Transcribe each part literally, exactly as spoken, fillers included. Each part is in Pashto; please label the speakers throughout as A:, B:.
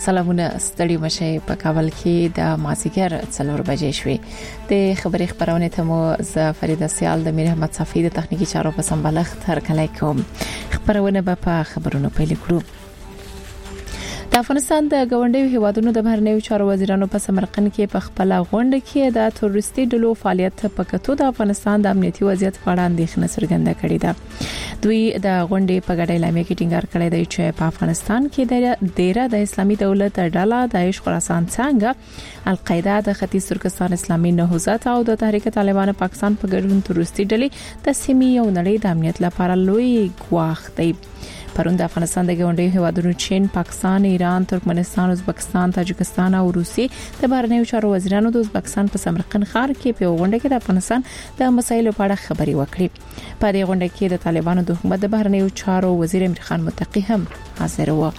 A: سلامونه ستړي مشه په کابل کې د مازیګر څلور بجې شوې د خبري خبرونه ته مو ز فریده سیال د میر احمد صفی د تخنیکی چارو په سمبالښت هر کله کوم خبرونه به په خبرونو پیل کړو. د افغانستان د ګاونډیو هیوادونو د بهرنیو چارو وزیرانو په سمرقند کې په خپل غونډه کې د تروریستي ډلو فعالیت په کتو د افغانستان د امنیتي وضعیت په اړه اندېښنه څرګنده کړې ده. دوی د غونډې په ګډه اعلامیه کې ټینګار کړی دی چې په افغانستان کې د ډیره د اسلامي دولت ډله د خراسان څنګه القاعده د ختیځ ترکستان اسلامي نهضت او د تحریک طالبان پاکستان په ګډون تروریستي ډلې د سیمې او نړۍ د امنیت لپاره لوی ګواښ دی. پرون د افغانستان د ګاونډیو هیوادونو چین، پاکستان، ایران، ترکمنستان، ازبکستان، تاجکستان او روسیې د بهرنیو چارو وزیرانو د ازبکستان په سمرقند ښار کې په غونډه کې د افغانستان د مسایلو په اړه خبري وکړي. په دې غونډه کې د طالبانو د حکومت د بهرنیو چارو وزیر امیر خان متقی هم حاضر و.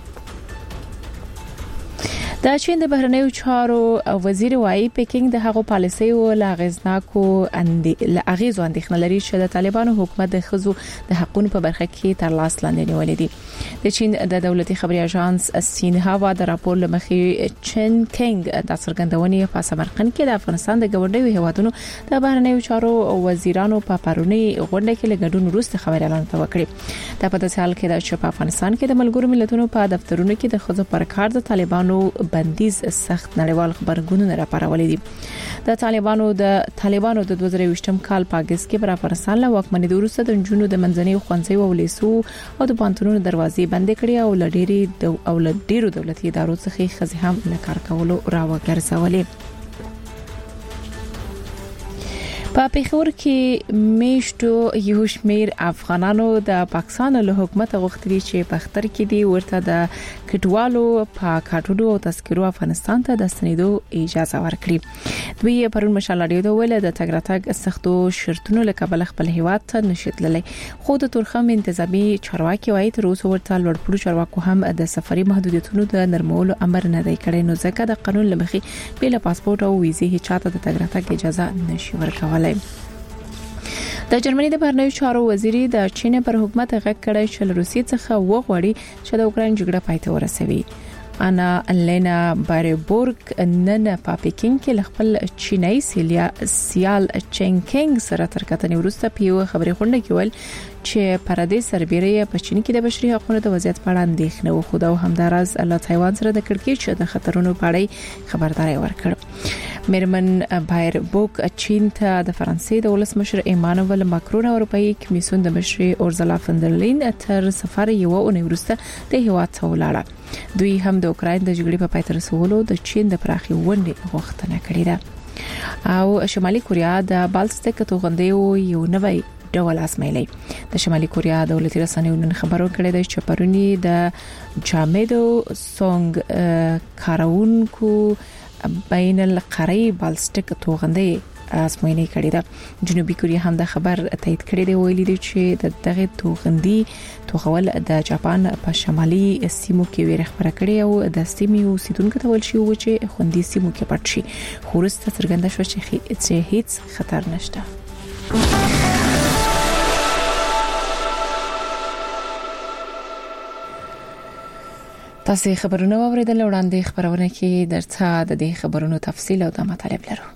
A: د چین د بهرنیو چارو وزیر وايي پکینګ د هغو پالیسۍ او لاغزناکو اندې لاغیزو اندېښنه لري چې د طالبانو حکومت د خزو د حقوقو په برخه کې تر لاس لاندې نیولې دي. د چین د دولتي خبري اژانس سینهوا د راپور لمخې چین کینګ د څرګندونې په سمرقند کې د افغانستان د ګاونډیو هیوادونو د بهرنیو چارو وزیرانو په پرونی غونډه کې لګډون وروسته خبري اعلان وکړي. د په داسې حال کې د په افغانستان کې د ملګرو ملتونو په دفترونو کې د خزو پر کار د طالبانو بندیز سخت نړیوال خبرګونونه راپارولې دي. د طالبانو د طالبانو د دوه زره ویشتم کال په اگست کې پر افغانستان له واکمنۍ وروسته د جنونو د منځنۍ خوندزي او لیسو او د پانتونو دروازې بندې کړې او لډيري او لډيرو دولتي ادارو څخه خزي هم له کار کولو راوګرځولې. په پیښور کې میشتو یو شمیر افغانانو د پاکستان له حکومت غوښتي چې په خطر کې دي ورته د کټوالو په کاټوډو او تذکرو افغانستان ته د ستنېدو اجازه ورکړي. دوی پرون مشالړیو د ویل د تګراتګ سختو شرطونو له کبل خپل هیواد ته نشیدلې. خو د تورخم انتظامی چارواکي وايي تر اوسه ورته لوړپوړو چارواکو هم د سفري محدودیتونو د نرمولو امر نه دی کړی، نو ځکه د قانون لمخې بل پاسپورت او ویزه هیڅ چاته د تګراتګ اجازه نشي ورکولای. د جرمني د بهرنیو چارو وزیر د چین پر حکومت غږ کړی چې روسیې څخه وغواړي چې د اوکرين جګړه پای ته ورسوي. انا لینا باربورګ نن په پکین کې خپل چینای سیلیا سیال چنګینګ سره ترکتنې ورسته پیو خبري خونډه کول چې پردې سربېره په چین کې د بشري حقوقو د وضعیت په اړه اندېښنه و خو دا همدارز الله تایوان سره د کړکېچ د خطرونو په اړه خبرداري ورکړ. میرمن بایربوک چین ته د فرانسې د ولسمشر ایمانوئل ماکرون او اروپאי کمیسیون د مشر اورزلا فندرلین تر سفر یو اونۍ وروسته د هیواد څخه ولاړه. دوی هم د اوکراین د جګړې په پای ته رسولو د چین د پراخي ونډې غوښتنه کړې ده. او شمالي کوریا د بالستیک توغندې یو نوی ډول ازمایلی. د شمالي کوریا دولتي رسنیو نن خبرو کړې ده چې پرونی د جامدو سونګ کارونکو بین القری بالستیک توغندې ازموینه کړې ده. جنوبي کوریا هم د خبر تایید کړی دی، ویلي دی چې د دغه توغندي توغول د جاپان په شمالي سیمو کې ویره خبره کړې او د سیمې اوسیدونکو ته ویل شي چې خوندي سیمو کې پټ شي. خو وروسته څرګنده شو چې هیڅ خطر نشته. تاسو خبرونه واوریدل، وړاندې خبرونه کې درته د دې خبرونو تفصیل او د مطالب لرو.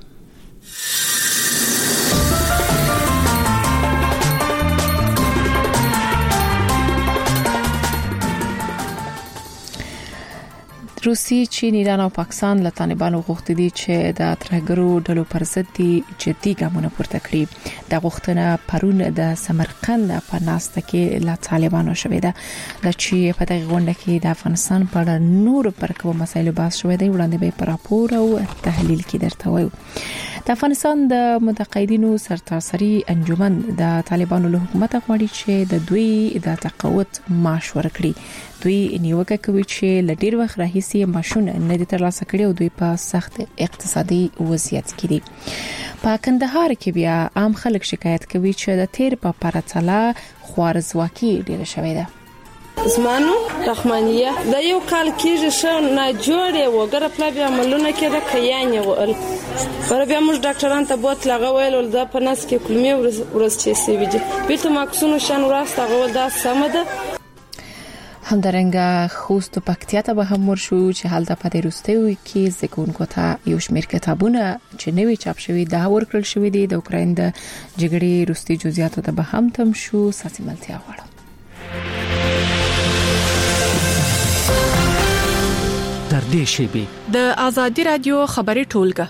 A: روسیې، چین، ایران او پاکستان له طالبانو غوښتي دي چې د ترهګرو ډلو پر ضد جدي ګامونه پورته کړي. د غوښتنه پرون د سمرقند په ناسته کې له طالبانو شوې ده. د چې په دغه غونډه کې د افغانستان په اړه نور پرکو مسایلو بحث شوې ده. وړاندې به په راپور او تحلیل کې درته وایو. د افغانستان د متقاعدینو سرتاسري انجمن د طالبانو له حکومت غواړي چې د دوی د تقاعد معاش ورکړي. دوی نیوکه کوي چې ل ډیر وخت راهیسې معاشونه نه دي ترلاسه کړي او دوی په سخت اقتصادي وضعیت کې دي. په کندهار کې بیا عام خلک شکایت کوي چې د تیر په پرتله خوارزواکي ډیره شوې ده.
B: زمانو رحمانیه د یو کال کېږي شو نه جوړې وګره پلا بیا عملونه کېده کيانې ول پر بیا موږ ډاکټران ته بوت لغه ویل د پنس کې کلمې ورس چې سی ویږي بیت ماکسونو شان وراسته غو دا سم ده.
A: همدارنګه خوست او پکتیا ته به هم ورشو چې حالت په دې روستیو کې زګونکو ته یو شمېر کتابونه چې نوي چاپ شوي دا ورکړل شوی دي د اوکراین د جګړې روستي جزئیاتو ته به هم تم شو ساسي ملتیا غواړم.
C: تر دې شیبې
D: د ازادي رادیو خبري ټولګه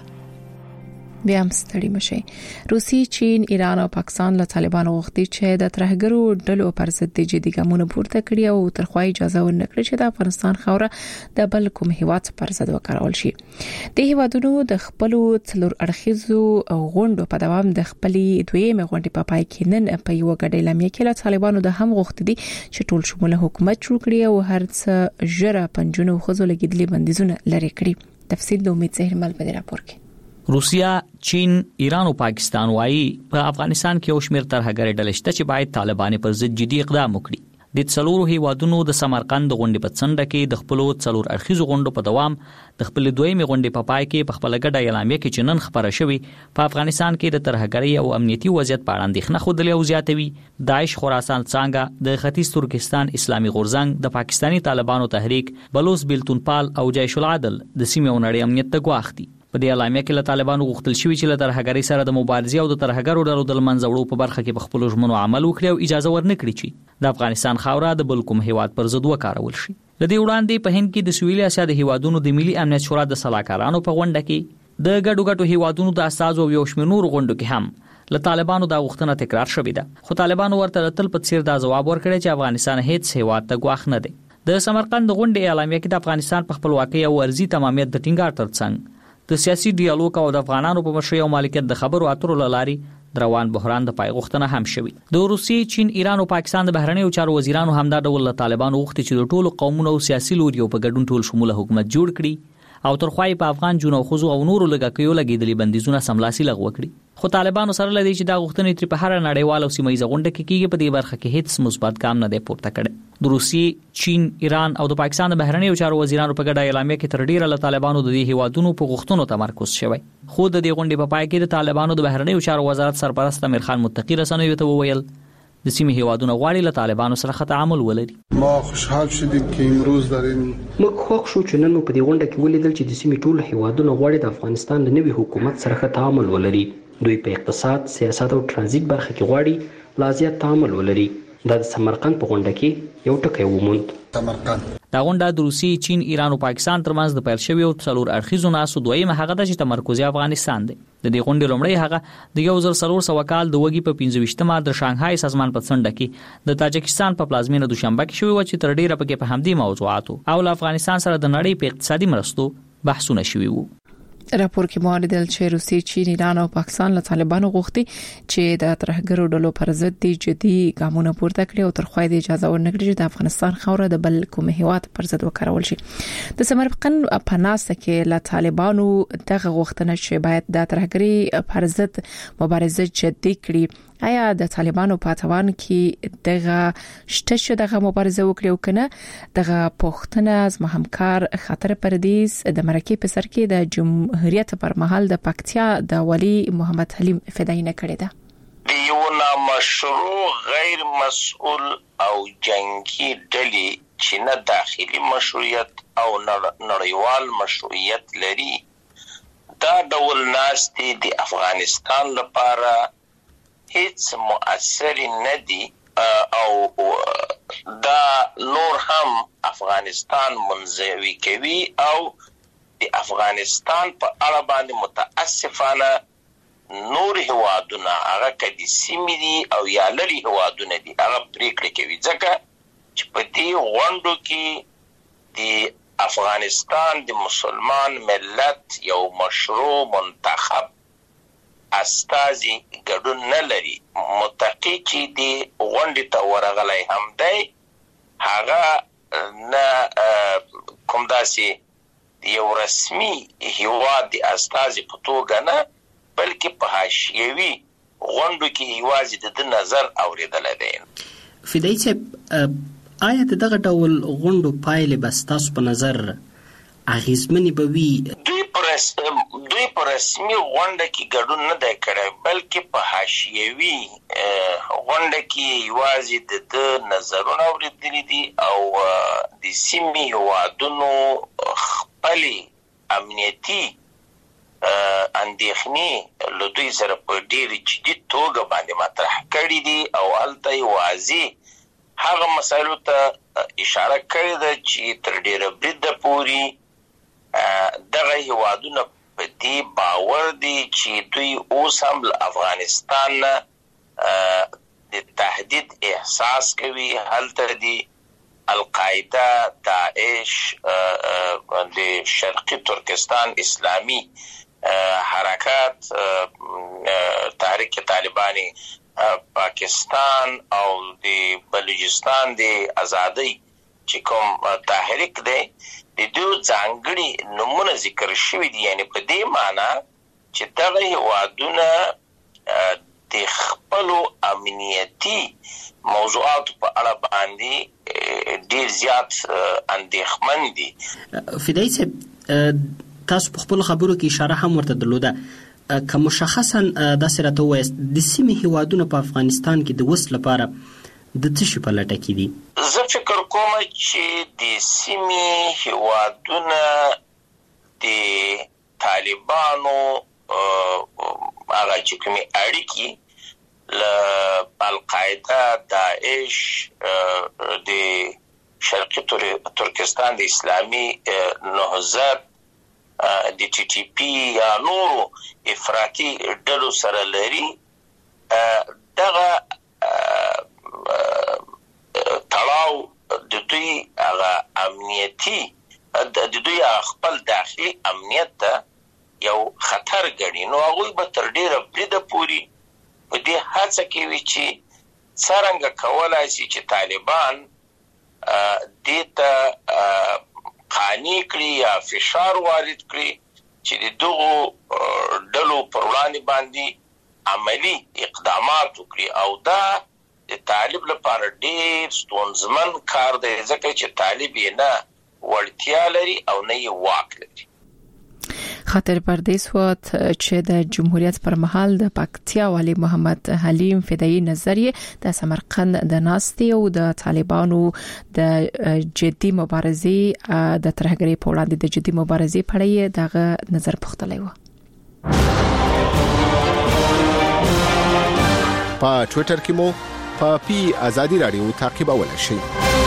A: بیا هم ستړي مشي. روسي، چین، ایران او پاکستان له طالبانو غوښتي چې د ترهګرو ډلو پر ضد جدي ګامونه پورته کړي او ترخوای اجازه ورنکړي چې د افغانستان خوره د بل کوم هیواد پر ضد وکړول شي. د هیوادونو د خپل څلور اړخیزو غونډو په دوام د خپلې دویمه غونډې په پای کې نن په یو غړي لمې کې له طالبانو د هم غوښتي دي چې ټول شموله حکومت جوړ کړي او هر څه جره پنځونو خزو لګیدلې بندیزونه لري کړي. تفصیل د امید زهر مل په راپور کې.
C: روسیا، چین، ایران او پاکستان وايي په افغانستان کې او شمیر ترهګر ډلې شته چې باید طالبان پر ضد جدي اقدام وکړي. د څلورو هیوادونو د سمرقند غونډې په څنډه کې د خپل څلور اړخیزو غونډو په دوام د خپل دویمه غونډې په پای کې په خپل ګډه اعلامیه کې چې نن خبره شوې په افغانستان کې د ترهګرۍ او امنیتي وضعیت په اړه اندېښنه خوده او زیاتوي. داعش خراسان څنګه د ختیځ ترکستان اسلامي غورځنګ د پاکستانی طالبانو تحریک بلوچ بیلتونپال او جیش العدل د سیمې ونړۍ امنیت ته ګواښ دي. په دې اعلامیه کې له طالبانو غوښتل شوی چې له ترهګرۍ سره د مبارزې او د ترهګرو ډلو د منځوړو په برخه کې په خپل ژمنو عمل وکړي او اجازه ورنکړي چې د افغانستان خاوره د بل کوم هیواد پر ضد وکارول شي. د دې وړاندې په هند کې د سویلي اسیا د هیوادونو د ملي امنیت شورا د صلاحکارانو په غونډه کې د ګډو ګډو هیوادونو د اساسو او یو شمېر نور غونډو کې هم له طالبانو د غوښتنه تکرار شوې ده، خو طالبانو ورته تل په څیر دا جواب ورکړی چې افغانستان هیڅ هیواد ته ګواښ نه دی. د سمرقند غونډې اعلامیه کې د افغانستان په خپلواکۍ او ارضي تمامیت د ټینګار ترڅنګ د سیاسي ډیالوګ او د افغانانو په مشرۍ او مالکیت د خبرو اترو لاري روان بحران د پای غوښتنه هم شوی. د روسي، چین، ایران او پاکستان د بهرنیو چارو وزیرانو هم دا ډول له طالبانو غوښتي چې د ټولو قومونو او سیاسي لوریو په ګډون ټول شموله حکومت جوړ کړي او ترخوای په افغان جنو خوځو او نورو لګاکیو لګیدلې بندیزونه سملاسي لغوه کړي. خو طالبانو سره لدی چې دا غوښتنې تر په هر نړیوال او سیمایي غونډه کې کیږي په دې برخه کې هیڅ مثبت ګام نه دی پورته کړی. د روسي، چین، ایران او د پاکستان د بهرنیو چارو وزیرانو په ګډه اعلامیه کې تر ډیره له طالبانو د دې هیوادونو په غوښتنو تمرکز شوی. خو د دې غونډې په پای کې د طالبانو د بهرنیو چارو وزارت سرپرست امیر خان متقی رسنیو ته وویل د سیمې هیوادونو غواړي له طالبانو سره تعامل ولري.
E: ما خوشحال شدیم که امروز در این
F: موږ خوښ شو چې نن په دې غونډه کې ولیدل چې د سیمې ټول هیوادونو غواړي د افغانستان د نوي حکومت سره تعامل ولري. دوی په اقتصاد، سیاست او ترانزیت برخه کې غواړي لا زیات تعامل ولري. دا د سمرقند په غونډه کې یو ټکی وموند.
E: سمرقند
C: دا غونډه د روسي، چین، ایران او پاکستان ترمنځ د پیل شوی او څلور اړخیزو ناسو دویمه هغه د تمرکزي افغانستان دی. د دې غونډې لومړی هغه د یو زر څلور سوه کال د وګي په پنځه ویشتمه د شانګهای سازمان په څنډه کې د تاجکستان په پلازمینه دوشنبه کې شوی و چې تر ډیره پکې په همدې موضوعاتو او له افغانستان سره د نړۍ په اقتصادي مرستو بحثونه شوي وو.
A: راپور کې موریدل چې روسي، چین، ایران او پاکستان له طالبانو غوښتي چې د ترهګرو ډلو پر ضد جدي ګامونه پورته کړي او ترخوای د اجازه ورنکړي چې د افغانستان خوره د بل کوم هیواد پر ضد وکارول شي. د سمرقند په ناسه کې له طالبانو دغه غوښتنه چې باید د ترهګري پر ضد مبارزه جدي کړي. آیا د طالبانو په توان کې دغه شته چې دغه مبارزه وکړي او کنه دغه پښتنه از همکار خطر پردیس د مرکې په سر کې د جمهوریت پر مهال د پکتیا د ولی محمد حلیم فدایی نه کړی ده.
G: یو نامشروع غیر مسؤل او جنگی ډلې چې نه داخلي مشروعیت او نړیوال مشروعیت لري دا ډول ناستي د افغانستان لپاره هیڅ مؤثر نه دي او دا نور هم افغانستان منزوي کوي او د افغانستان په اړه باندې متاسفانه نور هیوادونه هغه کدي سیمې دي او یا لري هیوادونه دي هغه پریکړه کوي ځکه چې په دې غونډو کې د افغانستان د مسلمان ملت یو مشروع منتخب استازي ګډون نه لري. متقی چې دی غونډې ته ورغلی هم دی هغه نه کوم داسې یو رسمي هیواد د استازي په توګه نه بلکې په حاشیوي غونډو کې یوازې د ده نظر اورېدلی دی.
F: فدایي صاحب آیا د دغه ډول غونډو پایلې به ستاسو په نظر اغیزمنې به وي؟
G: دوی پر دوی پر رسمي غونډه کې ګډون نه دی کړی، بلکې په حاشیوي غونډه کې یوازې د نظرونه اورېدلي دي او د سیمې هیوادونو خپلې امنیتي اندېښنې له دوی سره په ډېر جدي توګه باندې مطرح کړي دي او هلته یې واضح هغه مسایلو ته اشاره کړې ده چې تر ډېره بریده پورې دغه هیوادونه په دې باور دي چې دوی اوس هم له افغانستان نه د تهدید احساس کوي. هلته دي القاعده، داعش، د شرقي ترکستان اسلامي حرکات، تحریک طالبانی پاکستان او د بلوچستان د ازادۍ چې کوم تحریک دی د دوی ځانګړي نومونه ذکر شوي دي. یعنی په دې معنی چې دغه هیوادونه د خپلو امنیتي موضوعاتو په اړه باندې ډېر زیات اندېښمن دي.
F: فدایي صاحب، تاسو په خپلو خبرو کې اشاره هم ورته درلوده، که مشخصا داسې راته ووایاست د سیمې هیوادونه په افغانستان کې د وس لپاره د څه شي په لټه کې دي؟
G: زه فکر کوم چې د سیمې هیوادونه د طالبانو هغه چې کومې اړیکې له القاعده، داعش، د شرقي ترکستان د اسلامي نهضت، د ټي ټي پی یا نورو افراطي ډلو سره لري، دغه تړاو د دوی هغه امنیتي د دوی خپل داخلي امنیت ته یو خطر ګڼي. نو هغوی به تر ډېره بریده پورې په دې هڅه کوي چې څرنګه کولی شي چې طالبان دې ته قانع کړي یا فشار وارد کړي چې د دغو ډلو پر وړاندې باندې عملی اقدامات وکړي، او دا د طالب لپاره ډېر ستونزمن کار دی، ځکه چې طالب یې نه وړتیا لري او نه یې واک لري.
A: خاطر پردیس وات چې د جمهوریت پر مهال د پکتیا والی محمد حلیم فدایي نظریه د سمرقند د ناستي او د طالبانو د جدي مبارزې د ترهګرۍ په وړاندې د جدي مبارزې په اړه دغه نظر پوښتلی و.
H: په ټوئیټر کې مو په پی ازادي رادیو تعقیبولای شئ.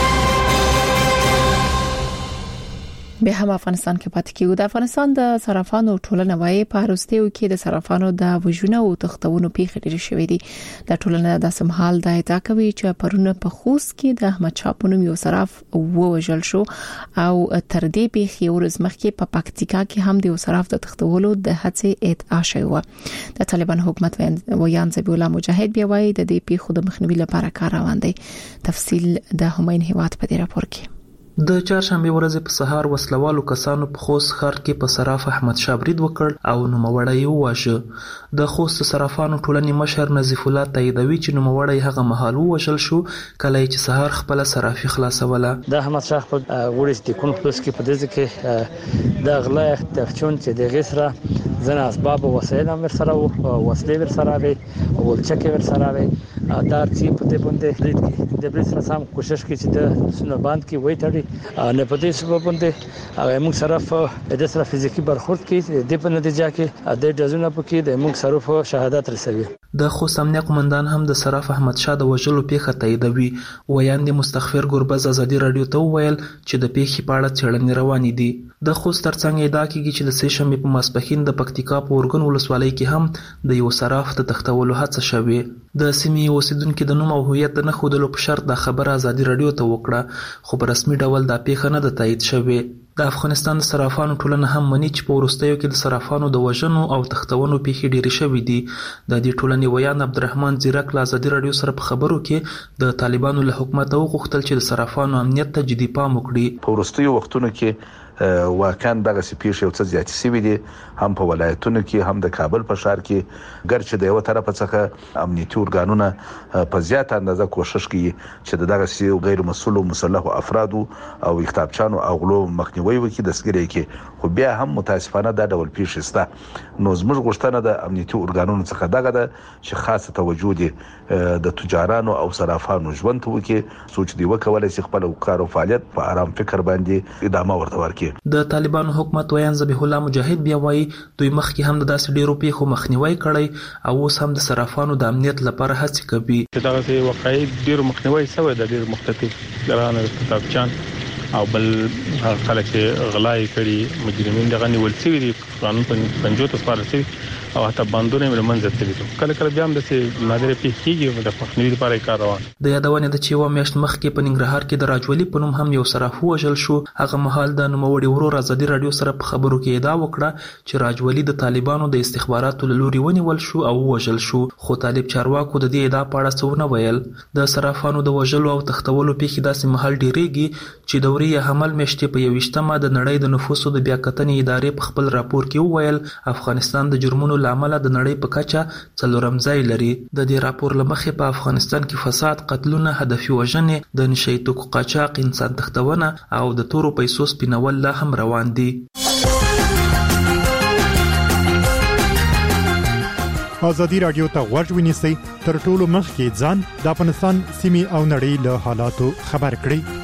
A: به هم افغانستان کې پاتې کیږو. د افغانستان د صرافانو ټولنه وايي په هروستیو کې د صرافانو د وژنو او تختونو پیښې ډېرې شوې دي. د ټولنه د سمحال د ادعا کوي چې پرونه په خوست کې د احمد شاه پونم یو صراف ووژل شو او تر دې پیښې ورځ مخکې په پکتیکا کې هم د یو صراف د تختولو د هڅې ادعا شوې و. د طالبان حکومت ویان ذبیح الله مجاهد بیا وايي د دې پیښو د مخنیوي لپاره کار روان دی. تفصیل د هماین هیواد په دې راپور کې.
I: د چهارشنبه ورځ په سهار وسلوالو کسانو په خوست ښار کې په صراف احمد شاه برید وکړ او نوموړی یې وواژه. د خوست صرافانو ټولنې مشر نظیف الله تاییدوي چې نوموړی هغه مهال ووژل شو کله چې سهار خپل صرافي خلاصوله.
J: د احمد شاه په وړي چې کوم پلوس کې په دې کې د غلا تفچون چې د غسره ځنه اسباب او وسایل هم سره او وسلې ور سره وي او ولچکه ور سره وي دار چې په دې باندې د بریس سره سم کوشش کوي چې د سنو باند کې وای تړي نه پدې سبب باندې هغه موږ صرف د سره فزیکی برخورد کې د په نتیجه کې د دزونه پکې د موږ صرف شهادت رسوي.
I: د خوست امنیه قومندان هم د صرف احمد شاه د وژلو پیښه تاییدوي. ویاند مستغفر ګربز ازادي رادیو ته ویل چې د پیښې په اړه څېړنې روانې دي. د خوست ترڅنګ ادعا کیږي چې د سه شنبه په ماسپښین د پکتیکا په اورګن ولسوالۍ کې هم د یو صراف د تختولو هڅه شوې. د سیمې اوسیدونکو د نوم او هویت نه خودلو په شرط د خبر ازادي رادیو ته وکړه، خو په رسمي ډول دا پیښه نه د تایید شوې. د افغانستان د صرافانو ټولنه هم مني چې په وروستیو کې د صرافانو د وژنو او تختونو پیښې ډېرې شوې دي. د دې ټولنې ویان عبدالرحمن زیرک له ازادي رادیو سره په خبرو کې د طالبانو له حکومت وغوښتل چې د صرافانو امنیت ته جدي پام وکړي.
K: په وروستیو وختونو کې واکان دغه سپیش یو څه زیات سوي دي هم په ولایتونو کې هم د کابل په ښار کې ګرچې د یو طرف څخه امنیتي ارګانونه په زیات اندازه کوشش کوي چې دغه سی غیر مسؤل مسلح افراد او اختابچانو او غلو مخنیوي وکړي د سګري کې خو بیا هم متاسفانه دا ډول پیښ شته. نو زموږ غوښتنه د امنیتي ارګانونو څخه دغه ده چې خاصه توجه دي د تجارانو او صرافانو ژوند ته وکړي سوچ دی وکولای شي خپل کار او فعالیت په آرام فکر باندې ادامه ورته ورکړي.
I: د طالبانو حکومت ویان ذبیح الله مجاهد بیا وایي دوی مخکې هم د داسې ډیرو پیښو مخنیوي کړی او اوس هم د صرافانو د امنیت لپاره هڅې کوي.
L: دا چې واقعي ډیرو مخنیوي شوی د ډیر مختلف ګرانه کتابچان او بل خلک غلای کړي مجرمین دغه نیول شوی دي قانون پنځو ته سپارل او حتی باندونه مې منځ ته لیدو کله کله بیا هم د نادر پیښ کیږي د مخنیوي لپاره کار روان.
I: د یادونه د چې و میاشت مخکې په ننګرهار کې د راجولي په نوم هم یو صراف وژل شو. هغه مهال د نوموړي ورور ازادي رادیو سره په خبرو کې ادعا وکړه چې راجولي د طالبانو د استخباراتو له لوري ونیول شو او وژل شو خو طالب چارواکو د دې ادعا په اړه څه نه ویل. د صرافانو د وژلو او تختولو پیښې داسې مهال ډیریږي چې دورې حمل میاشتې په یوویشتمه د نړۍ د نفوسو د بیاکتنې ادارې په خپل راپور کې وویل افغانستان د جرمونو لامل د نړۍ په کچه څلورم ځای لري. د دې راپور لمخې په افغانستان کې فساد، قتلونه، هدفي وژنې، د نشئی توکو قاچاق، انسان تښتونه او د تورو پیسو سپینول لا هم روان دي.
M: ازادي رادیو ته غوږ ونیسئ تر ټولو مخکې ځان د افغانستان سیمې او نړۍ له حالاتو خبر کړئ.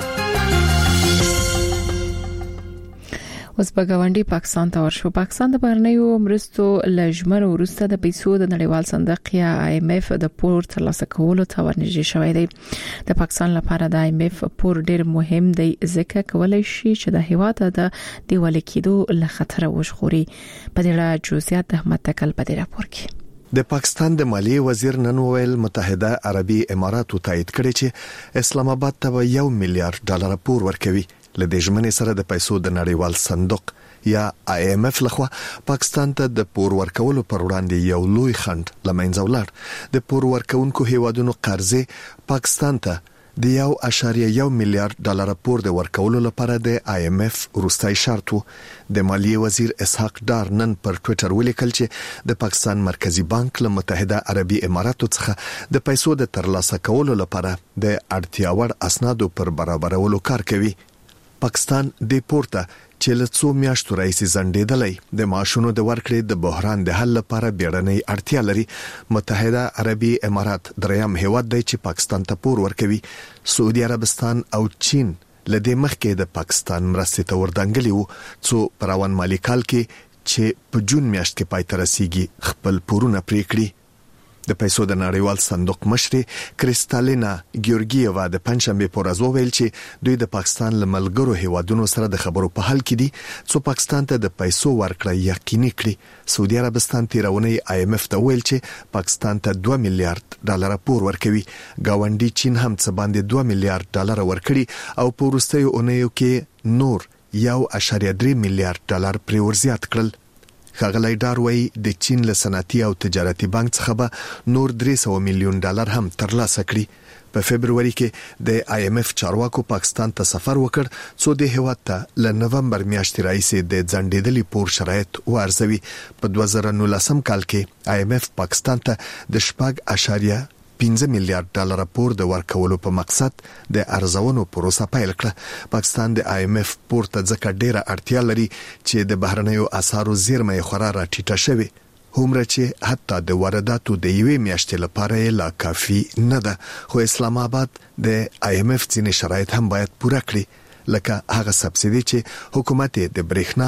A: اوس په ګاونډي پاکستان ته ورشو. پاکستان د بهرنیو مرستو لجمن ورسته د پیسو د نړیوال صندوق یا آی ایم اف د پور ترلاسه کولو ته ورنږدې شوی دی. د پاکستان لپاره د آی ایم اف پور ډیر مهم دی ځکه کولای شي چې د هیواد د دیوال کېدو له خطر وژغوري. په دې اړه جزئیات د احمد تکل په دې راپور کې.
N: د پاکستان د مالیې وزیر نن ویل متحده عربي اماراتو تایید کړی چې اسلام آباد ته یو میلیارډ ډالر پور ورکوي. لدې ژمنې سره د پیسو د نړیوال صندوق یا آی ایم اف لخوا پاکستان ته د پور ورکولو پر وړاندې یو لوی خنډ لمنځه ولاړ. د پور ورکونکو هیوادونو قرضې پاکستان ته د یو اشاریه یو میلیارډ ډالر پور د ورکولو لپاره د آی ایم اف وروستي شرط وو. د مالیې وزیر اسحاق ډار نن پر ټوئیټر ولیکل چې د پاکستان مرکزی بانک له متحده عربي اماراتو څخه د پیسو د ترلاسه کولو لپاره د اړتیا وړ اسنادو پر برابرولو کار کوي. پاکستان د پورته چې له څو میاشتو راځي زندېدلې د معاشونو د ورکړې د بحران د حل لپاره بیړنۍ اړتیا لري. متحده عربي امارات دریم هیواد دی چې پاکستان ته پور ورکوي. سعودي عربستان او چین لدې مخکې د پاکستان مرستې ته وردانګلي وو څو په روان مالی کال کې چې په جون میاشت کې پای ته رسیږي خپل پورونه پرې کړي. د پیسو د نړیوال صندوق مشر کریستالینا ګیورګیeva د پنځشنبه پر ورځ وویل چې دوی د پاکستان له ملګرو هیوادونو سره د خبرو په حل کې دي څو پاکستان ته د پیسو ورکړه یقیني کړي. سعودي عربستان تیرونی آی ایم اف ته ویل چې پاکستان ته دوه میلیارډ ډالر پور ورکوي. گاونډي چین هم څه باندې دوه میلیارډ ډالر ورکړي او په وروستیو اونیو کې نور یو اشاریه درې میلیارډ ډالر پرې ورزیات کړل. ښاغلی ډار وایي د چین له صنعتي او تجارتي بانک څخه به نور درې سوه میلیون ډالر هم ترلاسه کړي. په فبرवरी کې د آی ایم اف چارواکو پاکستان ته سفر وکړ څو د هیواد ته له نومبر میاشتې راهیسې د ځنډېدلي پور شرایط وارزوي. په دوه زره نولسم کال کې آی ایم اف پاکستان ته د شپږ اشاریه پنځه میلیارډ ډالر پور د ورکولو په مقصد د ارزونو پروسه پیل کړه. پاکستان د آی ایم اف پور ته ځکه ډیره اړتیا لري چې د بهرنیو اسعارو زیرمې خورا راټیټه شوي هومره چې حتی د وارداتو د یوې میاشتې لپاره لا کافي نه ده. خو اسلام آباد د آی ایم اف ځینې شرایط هم باید پوره کړي لکه هغه سبسیدي چې حکومت د برېښنا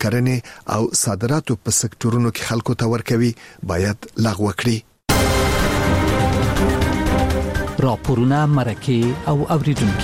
N: کرنې او صادراتو په سکتورونو کې خلکو ته ورکوي باید لغوه کړي.
C: راپورونه مرکه او اوریدونکو.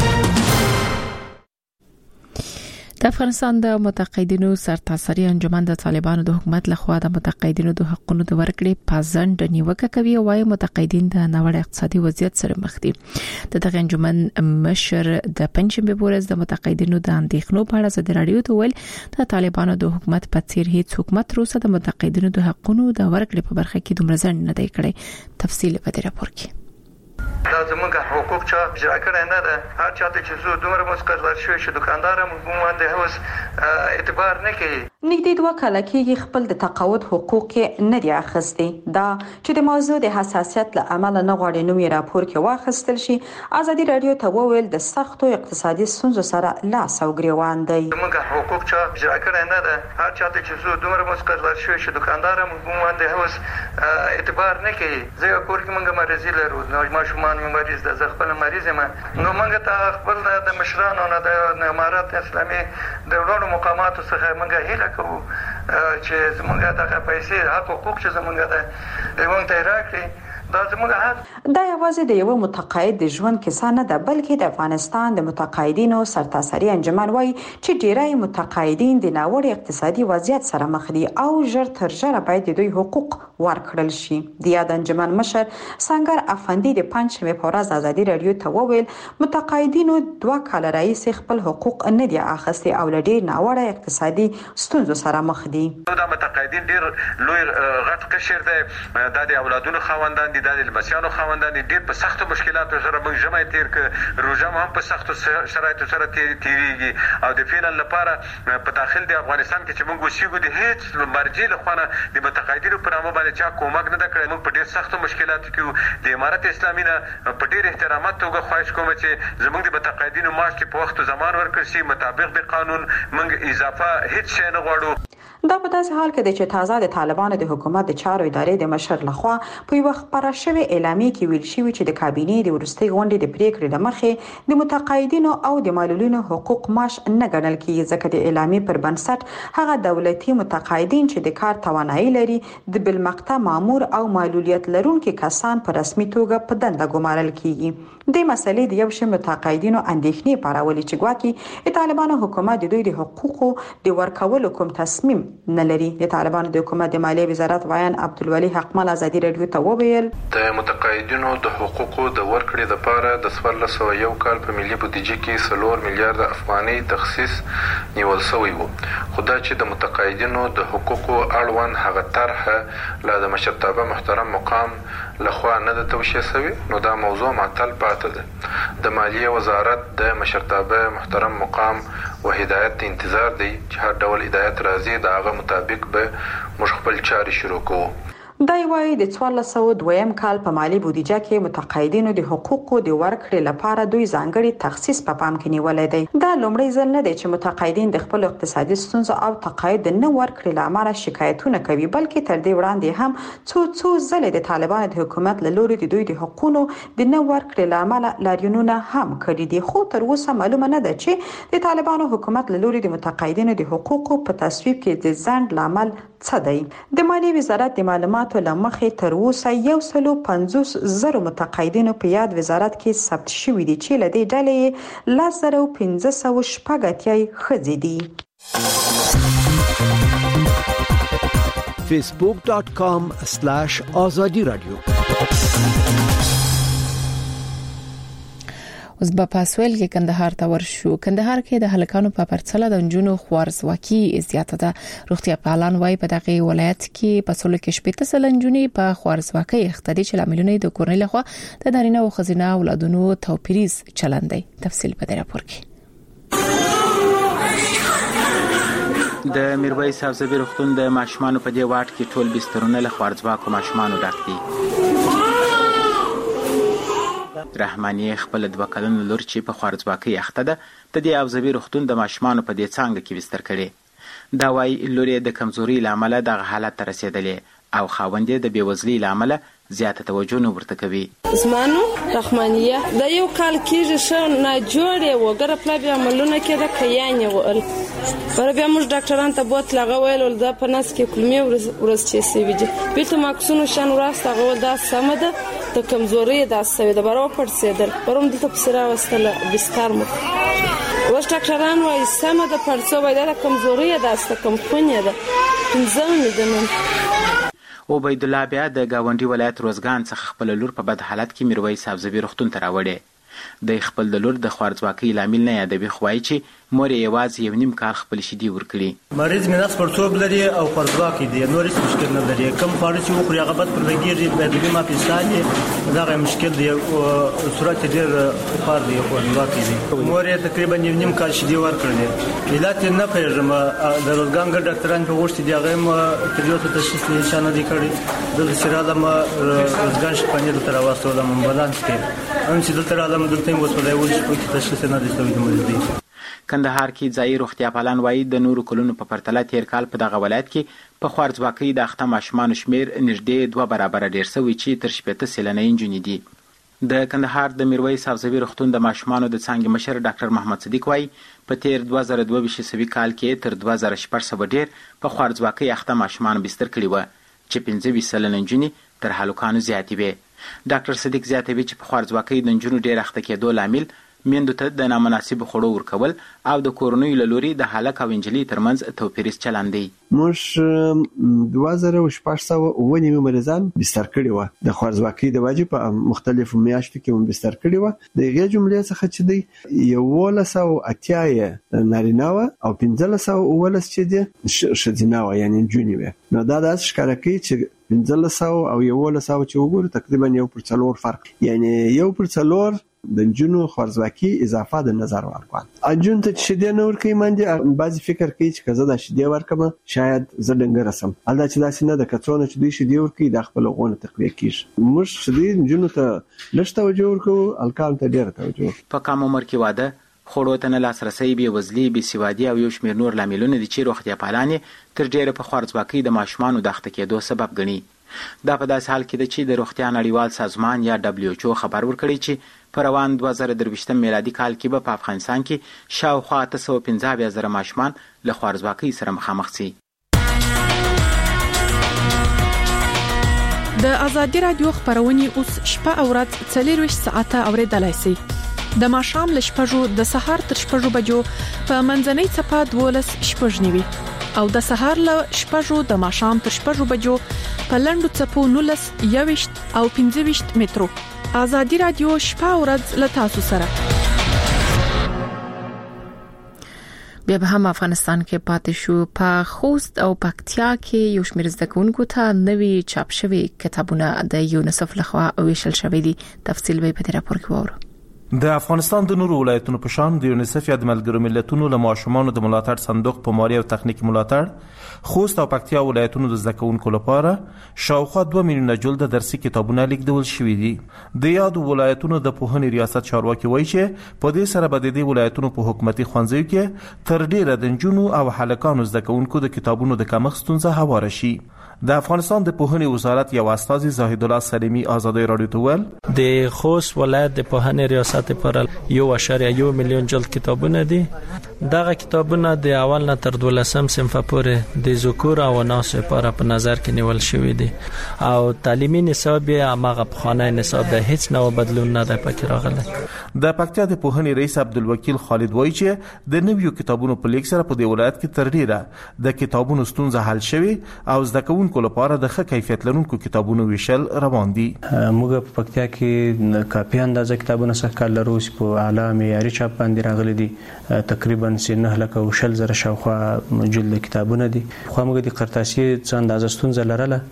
A: د افغانستان د متقاعدینو سرتاسري انجمن د طالبانو د حکومت لخوا د متقاعدینو د حقوقو د ورکړې پازند نیوکه کوي او وايي متقاعدین د نوړ اقتصادي وضعیت سره مخ دي. د دغه انجمن مشر د پنځمبه پورز د متقاعدینو د اندېښنو په اړه د رادیو ته ویل د طالبانو د حکومت په څیر هیڅ حکومت روسه د متقاعدینو د حقوقو د ورکړې په برخه کې دومره ځنډ نه دی کړی. تفصیل په دې راپور کې.
O: دا زموږ حقوق چا اجرا کړی نه ده. هر چاته چې زه دومره مسقرر شوی چې دکاندار هم باندې اوس اعتبار نه کوي.
P: نږدې دوه کاله کېږي خپل د تقاعد حقوق نه دي اخیستي. دا چې د موضوع د حساسیت له امله نه غواړي نومي راپور کې واخیستل شي. ازادي رادیو ته وویل د سختو اقتصادي ستونزو سره لاس او ګریوان دی.
O: زموږ حقوق چا اجرا کړی نه ده. هر چاته چې زه دومره مسقرر شوی چې دکاندار هم باندې اوس اعتبار نه کوي. زه کور کې موږ مریضي لرو، نو ماشومان مې مریض ده، زه خپل مریض یم. نو موږ ته خپل د مشرانو نه د امارات اسلامي د وړاندو مقاماتو څخه موږ هیله کوو چې زموږ دغه پیسې حق حقوق چې زموږ د موږ ته راکړي. دا زموږ حق
P: دا یوازې د یو متقاعد د ژوند کیسه نه ده، بلکې د افغانستان د متقاعدینو سرتاسري انجمن وايي چې ډیری متقاعدین د ناوړه اقتصادي وضعیت سره مخ دي او ژر تر ژره باید د دوی حقوق ورکړل شي. د یاد انجمن مشر سنگر افندي د پنځمې په ورځ ازادي رادیو ته وویل متقاعدینو دوه کاله راهیسې خپل حقوق نه دي اخیستي او له ډیر ناوړه اقتصادي ستونزو سره مخ دي.
Q: دا متقاعدین ډیر لوی غټ قشر دی، دا د اولادونو خاوندان دي، دا د لمسیانو خاوندان دي. ډیر په سختو مشکلاتو سره موږ جمع تیر ک روزه هم په سختو شرایطو سره تیریږي او د فینل لپاره په داخل د افغانستان کې چې موږ وسیګو د هیڅ مرجع له خونه د متقاعدینو پر نامه باندې چا کومک نه کړی. موږ په ډیر سختو مشکلاتو کې د امارت اسلامي نه په ډیر احترامات توګه خواهش کوم چې زموږ د متقاعدینو معاش کې په وخت زمان ورکړل شي مطابق د قانون. موږ اضافه هیڅ شی نه غواړو.
P: دا په داسې حال کې چې تازه د طالبانو د حکومت د چارو ادارې د مشر لخوا په یو خبره شوی اعلامیه کې ویل شوی چې د کابینې د ورستۍ غونډې د پریکړې لمخې د متقاعدینو او د معلولینو حقوق معاش نه ګڼل کیږي، ځکه د اعلامیې پر بنسټ هغه دولتي متقاعدین چې د کار توانایي لري د بل مقطع مامور او معلولیت لرونکي کسان په رسمي توګه په دنده ګمارل کیږي. د مسلې د یو شمېر متقاعدینو اندېښنې پارولې چې ګواکې د طالبانو حکومت د دوی د حقوقو د ورکولو کوم تصمیم نه لري. د طالبانو د حکومت د مالیې وزارت وایان عبدالولي حقمل ازادي رادیو ته وویل
R: د متقاعدینو د حقوقو د ورکړې لپاره د څوارلس سوه یو کال په ملي بودیجه کې څلور میلیارډ افغانۍ تخصیص نیول شوی و، خو دا چې د متقاعدینو د حقوقو اړوند هغه طرحه لا د مشرتابه محترم مقام لخوا نه د توشیح شوی، نو دا موضوع معطل پاتې ده. د مالیې وزارت د مشرتابه محترم مقام و هدایت انتظار دی چې هر ډول هدایت راځي د هغه مطابق به موږ خپل چارې شروع کوو.
P: دا وايي د څوارلس سوه دویم کال په مالی بودیجه کې متقاعدینو د حقوقو د ورکړې لپاره دوی ځانګړي تخصیص په پام کې نیولې دی. دا لومړی ځل نه دی چې متقاعدین د خپل اقتصادي ستونزو او تقاعد نه ورکړې لامل شکایتونه کوي، بلکې تر دې وړاندې هم څو څو ځلې د طالبانو د حکومت له لوري د دوی د حقوقو د نه ورکړې لامل لاریونونه هم کړي دي. خو تر اوسه معلومه نه ده چې د طالبانو حکومت له لوري د متقاعدینو د حقوقو په تصویب کې د ځنډ لامل څه دی. د مالیې وزارت د معلوماتو لمخې تر اوسه یو سل او پنځوس زره متقاعدینو په یاد وزارت کې ثبت شوي دي چې له دې ډلې لس زره او پنځه سوه شپږ اتیا ښځې دي.
S: فیسبوک ډاٹ کام سلاش آزادی رادیو.
A: اوس په پاسویل کې کندهار ته ورشو. کندهار کې د هلکانو په پرڅله د نجونو خوارزواکي زیاته ده. روغتیا پالان وايي په دغه ولایت کې په سلو کې شپږ سل نجونې په خوارزواکي اخته دي چې لاملونه د کورنۍ لخوا د نارینه او ښځینه اولادونو توپیریز چلند دی. تفصیل په دې راپور کې.
T: د میرویس حفظوي روغتون د ماشومانو په دې واټ کې ټول بسترونه له خوارزواکو ماشومانو ډک دي. رحماني خپل دوه کلنو لور چې په خوارزواکۍ اخته ده د دې حفظوي روغتون د ماشومانو په دې څانګه کې بستر کړي. دا وايي لور یې د کمزوري لامل دغه حالت ته رسیدلې او خاوند یې د بېوزلۍ لامل زیاته توجه نه ورته کوي.
B: زمانو رحمانیه د یو کال کېږي ښه ناجوړې وګره پلا بیا عملونه کېده کیانې وال پر بیا موږ ډاکټران ته بوتل هغه ویل دا په نس کې کلمې ورځ چې سی ویدي بیرته ماکسونو شان وراست هغه دا سم ده د کمزوري دا سوي د برابر پړسېدل پروم د تفسیره واستله بستر مو وش ډاکټران وايي سم ده پړسو وای دا کمزوري دا است کم خونې ده پنځه ده نن.
T: عبید الله بیا د گاونډي ولایت روزګان څخه خپل لور په بد حالت کې میرویس حفظوي روغتون ته راوړې. د خپل د لور د خوارزواکۍ لامل نه یادوي، خو وايي چې مور یې یوازې یو نیم کال خپل شیدې ورکړي.
U: مریض مې نس پړسوب لري او پړسواک دی، نور هیڅ مشکل نه لري. کم خواړه چې وخوري هغه بد پر لګیږي، باید ما پېښان دا غي مشکل دی او صورت ډېر خار دی او پړسواک دی. مور یې تقریبا یو نیم کال شیدې ورکړلې. علت نه پیژم د روزګان ګډ ډاکټران په وښتي دی هغه م تریوته تشخیص نشانه دی کړی. د سرادم روزګان شپانې تر واسطه د امبولانس کې ان چې دلته راځم دلته مو وسوله ولې په تشخیص نه دي شوی د مریض.
T: کندهار کې ځایي روغتیا پالان وایي د نورو کلونو په پرتله تیر کال په دغه ولایت کې په خوارځواکۍ د اخته ماشومانو شمیر نږدې دوه برابره ډېر شوی چې تر شپېته سلنه نجونې دي. د کندهار د میرویس افزوي روغتون د ماشومانو د څانګې مشر ډاکټر محمد صدیق وایي په تیر دوه زره دوه ویشت سوي کال کې تر دوه زره شپږ سوه ډېر په خوارځواکۍ اخته ماشومان بستر کړي وو چې پنځه ویشت سلنه نجونې تر هلکانو زیاتې وې. ډاکټر صدیق زیاتوي چې په خوارځواکۍ د نجونو ډېر اخته کېدو لامل میندو ته د نامناسب خوړو ورکول او د کورنیو له لوري د هلک او انجلۍ ترمنځ توپیریز چلند دی.
V: موږ دوه زره شپږ سوه اووه نوي مریضان بستر کړي وو د خوارځواکۍ د وجې په مختلفو میاشتو کې هم بستر کړي وو. د هغې جملې څخه چې دی یولس سوه اتیا یې نارینه وه او پنځلس سوه اوولس چې دی ښځینه وه یعنې نجونې وې. نو دا داسې ښکاره کوي چې پنځلس سوه او یولس سوه چې وګورو تقریبا یو پر څلور فرق، یعنې یو پر څلور د نجونو خوارځواکي اضافه د نظر ورکول. نجونو ته چې شیدې نه ورکوي میندې بعضې فکر کوي چې که زه دا شیدې ورکړم شاید زه ډنګره شم، هلته چې داسې نه ده. که څونه چې دوی شیدې ورکوي دا خپله غونه تقویه کېږي. موږ چې دوی نجونو ته لږ توجه ورکوو، هلکانو ته ډېره توجه ورکوو.
T: په کم عمر کې واده، خوړو ته نه لاسرسی، بېوزلي، بېسوادي او یو شمېر نور لاملونه دي چې روغتیا پالان یې تر ډېره په خوارځواکۍ د ماشومانو د اخته کېدو سبب ګڼي. دا په داسې حال کې ده چې د روغتیا نړیوال سازمان یا دبلیو ایچ او خبر ورکړی چې په روان دوه زره درویشتم میلادي کال کې به په افغانستان کې شاوخوا اته سوه پنځه اویا زره ماشومان له خوارځواکۍ سره مخامخ شي.
D: د ازادي راډیو خبرونه اوس شپه او ورځ څلورویشت ساعته اوریدلای شئ. د ماښام له شپږو د سهار تر شپږو بجو په منځنۍ څپه دولس شپږ نیوي او د سهار له شپږو د ماښام تر شپږو بجو په لنډو څپو نولس یوویشت او پنځه ویشت مترو. ازادي راډیو شپه او ورځ له تاسو سره.
A: بیا به هم افغانستان کې پاتې شو. په خوست او پکتیا کې یو شمېر زده کوونکو ته نوي چاپ شوي کتابونه د یونیسف لخوا ویشل شوي دي. تفصیل به په دې راپور کې وورو.
W: د افغانستان د نورو ولایتونو په شان د یونیسف یا د ملګرو ملتونو له ماشومانو د ملاتړ صندوق په مالي او تخنیکي ملاتړ خوست او پکتیا ولایتونو د زده کوونکو لپاره شاوخوا دوه میلیونه جلده درسي کتابونه لیږدول شوي دي. د یادو ولایتونو د پوهنې ریاست چارواکي وایي چې په دې سره به د دې ولایتونو په حکومتي ښوونځیو کې تر ډیره د نجونو او هلکانو زده کوونکو د کتابونو د کمښت ستونزه هواره شي. د افغانستان د پوهنې وزارت یو استاذ زاهد الله سلیمی آزادۍ رادیو ته ویل
X: د خوست ولایت د پوهنې ریاست لپاره یو اشاریه یو میلیون جلد کتابونه دي. دغه کتابونه د اول نه تر دولسم صنف پورې د ذکور او اناث لپاره په نظر کې نیول شوی دي او تعلیمي نصاب یې هغه پخوانی نصاب د هیڅ نوع بدلون نه دی پکې راغلی.
W: د پکتیا د پوهنې رئیس عبدالوکیل خالد وایي چې د نویو کتابونو په لیک سره په دې ولایت کې تر ډیره د کتابونو ستونزه حل شوي او زده کوونکو لپاره د ښه کیفیت لرونکو کتابونو ویشل روان دي.
Y: موږ په پکتیا کې کافي اندازه کتابونه څخه کار لرو چې په اعلی معیاري چاپ باندې راغلي دي. تقریبا نه لکه او شل زره شاوخوا جلد کتابونه دي. خو موږ د قرطاسي څه اندازه ستونزه لرله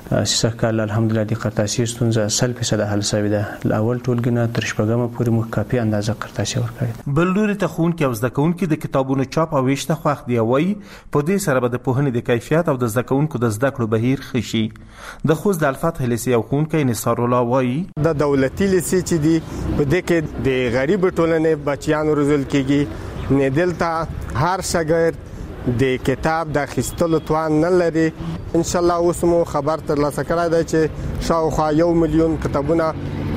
Y: چې کال الحمدلله د قرطاسي ستونزه سل فیصد حل شوې ده. اول ټولګي نه تر شپږمه پورې موږ کافي اندازه قرطاسي ورکړې.
W: بل لوري ته ښوونکي او زده کوونکي د کتابونو چاپ او ویش ته خوښ دي. وایي په دې سره به د پوهنې د کیفیت او د زده کوونکو د زده کړو بهیر ښه شي. د خوست د الفتح لیسې او ښوونکی نثار الله وایي
Z: د دولتي لیسې چې دي په دې کې د غریب ټولنې بچیانو روزل کېږي. نه دلته هر شاګرد د کتاب د اخیستلو توان نه لري. ان شاء الله اوس مو خبر ترلاسه کړی دی چې شاوخوا یو میلیون کتابونه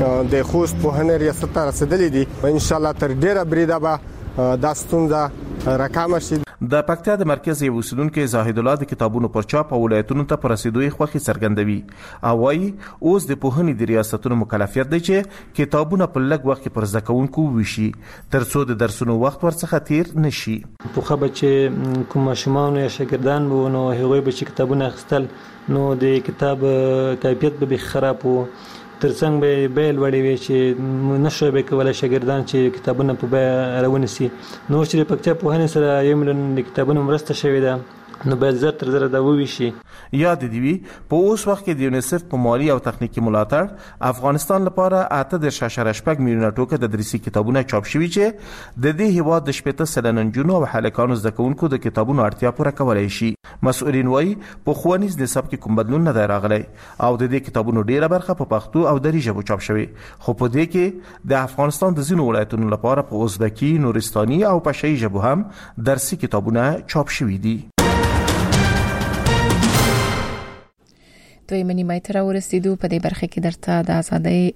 Z: د خوست پوهنې ریاست ته رسیدلي دي. ان شاء الله تر ډیره بریده به دا ستونزه راکمه شي.
W: د پکتیا د مرکز یو اوسیدونکو زاهد الله د کتابونو پر چاپ او ولایتونو ته پر رسیدوي خوښي څرګندوي او وايي اوس د پوهنې د ریاستونو مکلفیت دی چې کتابونه په لږ وخت کې پر زده کوونکو وشي ترڅو د درسونو وخت ورڅخه تیر نشي.
X: پوخه بچي کوم ماشومان یا شاګردان وو نو هغوی به چې کتابونه اخیستل نو د کتاب کیفیت به خراب وو
Y: ترڅنګ به بیل وړي وي چې نشو به کولای شاګردان چې کتابونه په بیه راونسي. نو چې پکچا په هنه سره یو مليون کتابونه مرسته شوی ده نو باید زر تر زر دا وویشي.
W: یاد دی وی په اوس وخت کې د یونیسف په مالی او تخنیکی ملاتړ افغانستان لپاره اته د شاشرشپک میلیونه ټوکه د درسي کتابونه چاپ شوي چې د دې هیواد د شپږ سلنه نجونو او هلکانو زده کوونکو د کتابونو اړتیا پوره کولای شي. مسؤلین وایي په ښوونیز نصاب کې کوم بدلون نه دی راغلی او د دې کتابونو ډیره برخه په پښتو او دری ژبه چاپ شوی، خو په دې کې د افغانستان د ځینو ولایتونو لپاره په ازبکی، نورستاني او پشهي ژبو هم درسي کتابونه چاپ شوي دي.
A: دوی منی مای تر ورسېدو په دې برخه کې درته د ازادۍ